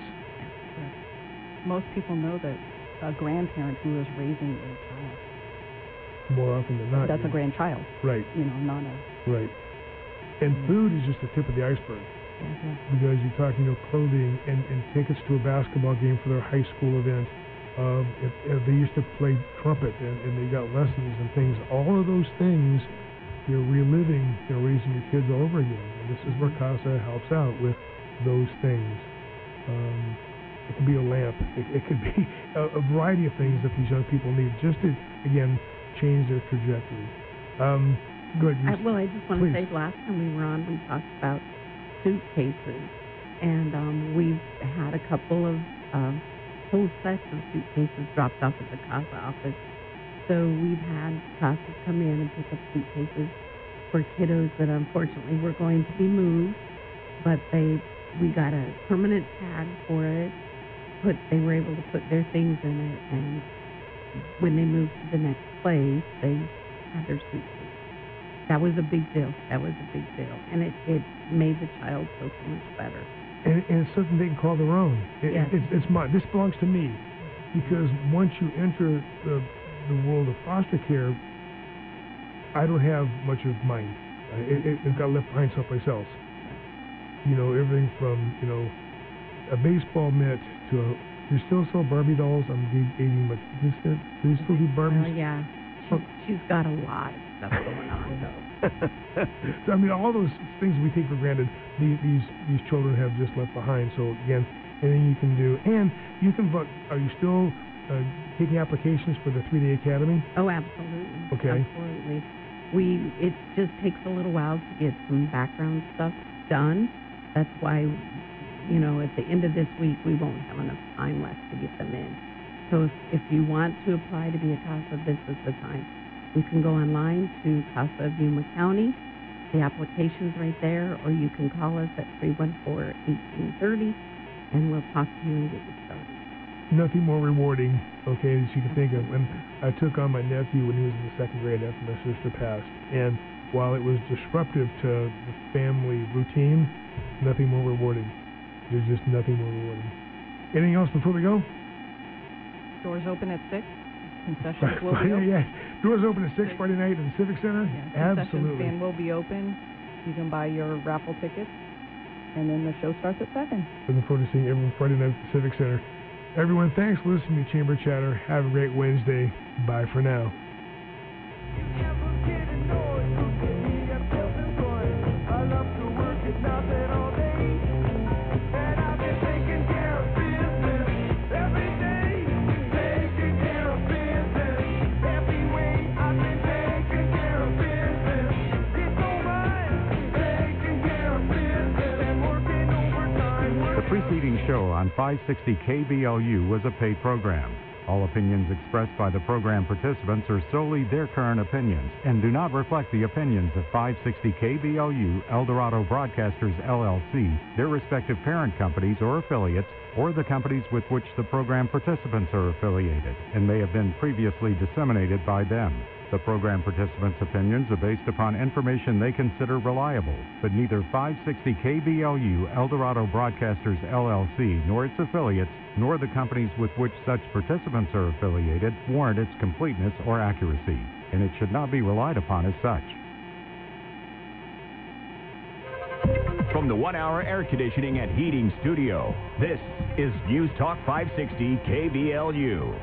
Most people know that a grandparent who is raising a child, more often than not, that's a grandchild. Right. Not a. Right. And food is just the tip of the iceberg. Mm-hmm. Because you're talking clothing and tickets to a basketball game for their high school event. If they used to play trumpet and they got lessons and things. All of those things, you're reliving, raising your kids all over again. And this is where CASA helps out with those things. It could be a lamp. It could be a variety of things that these young people need just to, again, change their trajectory. Go ahead. I just want to say, last time we were on, we talked about suitcases, and we've had a couple of whole sets of suitcases dropped off at the CASA office. So we've had CASA come in and pick up suitcases for kiddos that unfortunately were going to be moved, but we got a permanent tag for it. They were able to put their things in it, and when they moved to the next place, they had their suitcase. That was a big deal. And it made the child feel so much better. And it's something they can call their own. It's mine. This belongs to me. Because once you enter the world of foster care, I don't have much of mine. It got left behind someplace else. Everything from, a baseball mitt to you still sell Barbie dolls? I'm dating, but do you still do Barbies? Oh, yeah. She's got a lot of stuff going on, though. So, all those things we take for granted, these children have just left behind. So, again, anything you can do. And you can vote. Are you still taking applications for the 3-day academy? Oh, absolutely. Okay. Absolutely. It just takes a little while to get some background stuff done. That's why, at the end of this week, we won't have enough time left to get them in. So if you want to apply to be a CASA, this is the time. You can go online to CASA of Yuma County. The application's right there, or you can call us at 314-1830, and we'll talk to you and get you started. Nothing more rewarding, as you can think of. And I took on my nephew when he was in the 2nd grade after my sister passed. And while it was disruptive to the family routine, nothing more rewarding. There's just nothing more rewarding. Anything else before we go? Doors open at 6. Concessions will be open. Yeah. Doors open at 6 Friday night at the Civic Center? Yeah, Absolutely. Concession stand will be open. You can buy your raffle tickets. And then the show starts at 7. Looking forward to seeing everyone Friday night at the Civic Center. Everyone, thanks for listening to Chamber Chatter. Have a great Wednesday. Bye for now. The preceding show on 560 KBLU was a paid program. All opinions expressed by the program participants are solely their current opinions and do not reflect the opinions of 560 KBLU, El Dorado Broadcasters, LLC, their respective parent companies or affiliates, or the companies with which the program participants are affiliated, and may have been previously disseminated by them. The program participants' opinions are based upon information they consider reliable, but neither 560 KBLU, El Dorado Broadcasters, LLC, nor its affiliates, nor the companies with which such participants are affiliated warrant its completeness or accuracy, and it should not be relied upon as such. From the 1-hour air conditioning and heating studio, this is News Talk 560 KBLU.